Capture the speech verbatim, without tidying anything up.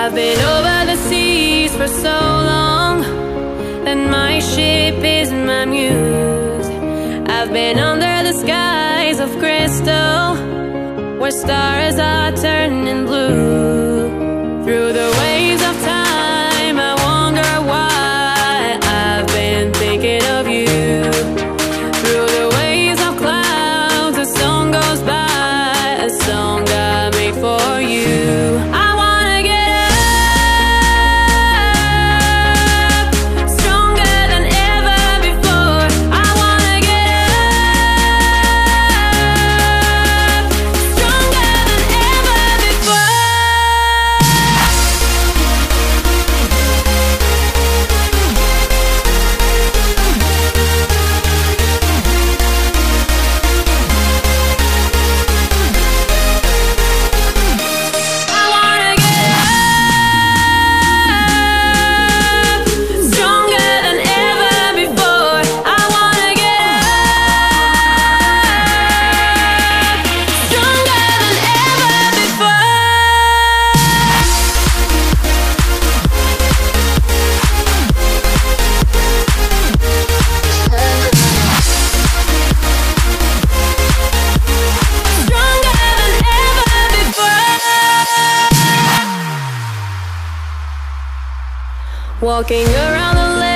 I've been over the seas for so long that my ship is my muse. I've been under the skies of crystal where stars are turning blue. Through the waves of time I wonder why I've been thinking of you. Through the waves of clouds a song goes by, a song I made for you. I wanna get up, stronger than ever before. I wanna get up, stronger than ever before. I wanna get up, stronger than ever before. I wanna get up, stronger than ever before. Stronger than ever before. Walking around the lake